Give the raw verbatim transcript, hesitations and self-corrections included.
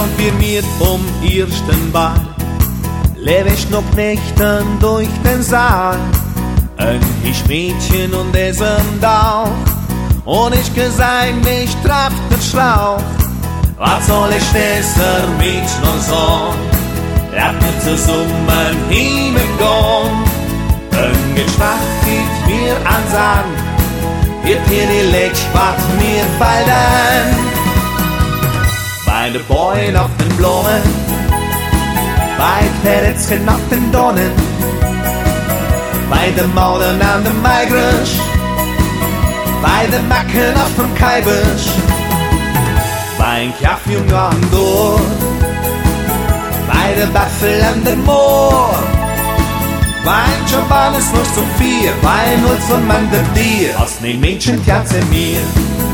konfirmiert um ersten Ball. Lebe ich noch Nächten durch den Saal. Ein ich Mädchen und es ein Dauch. Und ich gesang mich trafft der Schlauch. Was soll ich dieser Mädchen noch sagen? Lass mir zusammen hineingehen. Ein Geschmack geht mir an Sand. Hier hier die Leck spart mir bald an. Bei den Bäumen auf den Blumen, bei Plätzchen auf den Dornen, bei den Mauern an dem Maigrüsch, bei den Macken auf dem Kaibisch, bei ein Kaffeejunge am Door, bei der Waffel an dem Moor, bei ein Champagner ist noch zum Vier, bei ein Null zum Mann der Bier, aus nem Mädchen tjatze mir.